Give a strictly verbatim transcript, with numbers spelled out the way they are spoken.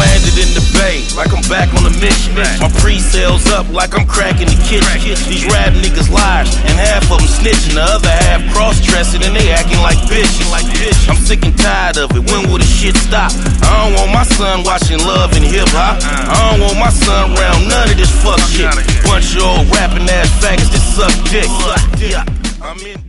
landed in the bay, like I'm back on the mission. My pre-sales up like I'm cracking the kitchen. These rap niggas liars, and half of them snitching. The other half cross-dressing and they acting like bitches. I'm sick and tired of it, when will the shit stop? I don't want my son watching Love and Hip Hop. I don't want my son around none of this fuck shit. Bunch of old rapping ass faggots that suck dick. I'm in